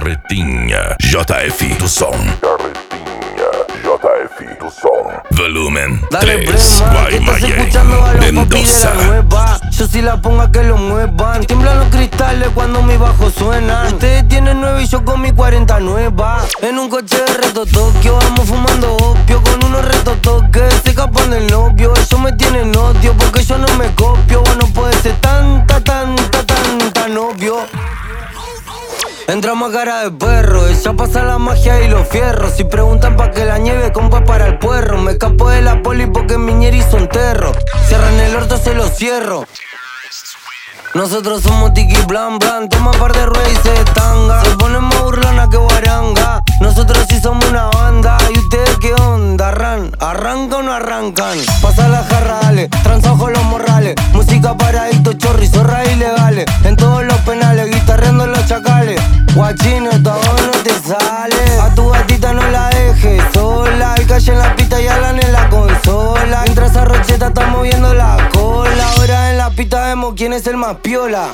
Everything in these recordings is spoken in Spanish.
Carretinha, JF do som. Carretinha, JF do som. Volumen Dale 3, prema, que estás escuchando a los papis de Mendoza. la nueva. Yo si la pongo a que lo muevan. Tiemblan los cristales cuando mi bajo suena. Ustedes tienen 9 y yo con mi 40 nueva. En un coche de reto Tokio, vamos fumando opio. Con unos retos toques, se escapan del novio. Ellos me tienen odio porque yo no me copio. Vos no puede ser tanta novio. Entramos a cara de perro, ella pasa la magia y los fierros. Si preguntan pa' que la nieve, compa para el puerro. Me escapo de la poli porque mi ñeri son terro. Cierran el orto, se lo cierro. Nosotros somos tiki blan blan, toma par de ruedas y se tanga. Se ponen más burlona que guaranga. Nosotros sí somos una banda. ¿Y ustedes qué onda? ¿Arrancan o no arrancan? Pasa la jarra, dale, transajo los morrales. Música para adictos, chorri, zorra ilegales. En todos los penales, guitarreando los chacales. Guachino, todo no te sale. A tu gatita no la dejes sola. El calle en la pista y Alan en la consola. Mientras esa rocheta está moviendo la cola. Ahora en la pista vemos quién es el más piola.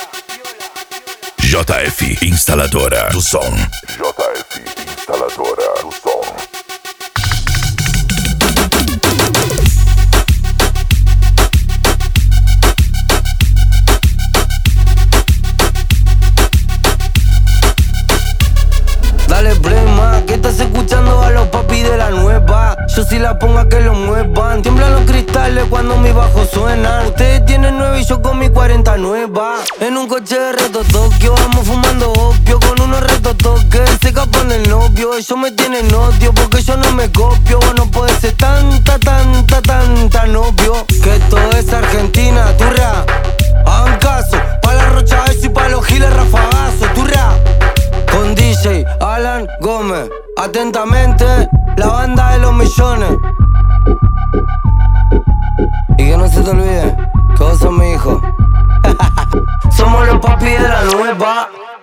JF Instaladora do som. JF Instaladora do som. Dale prema, que estás escuchando a los papis de la nueva. Yo si la pongo a que lo muevan. Tiemblan los cristales cuando mi bajo suena. Ustedes tienen 9 y yo con mi 40 nueva. En un coche de reto Tokio, vamos fumando opio. Con unos retos toques, se escapan del novio. Ellos me tienen odio porque yo no me copio. Vos no puede ser tanta novio. Que esto es Argentina, turra. Hagan caso, pa' la rocha eso y pa' los giles rafagazo, turra. Con DJ Alan Gómez, atentamente, la banda de los millones. Y que no se te olvide que vos sos mi hijo. Somos los papis de la nueva.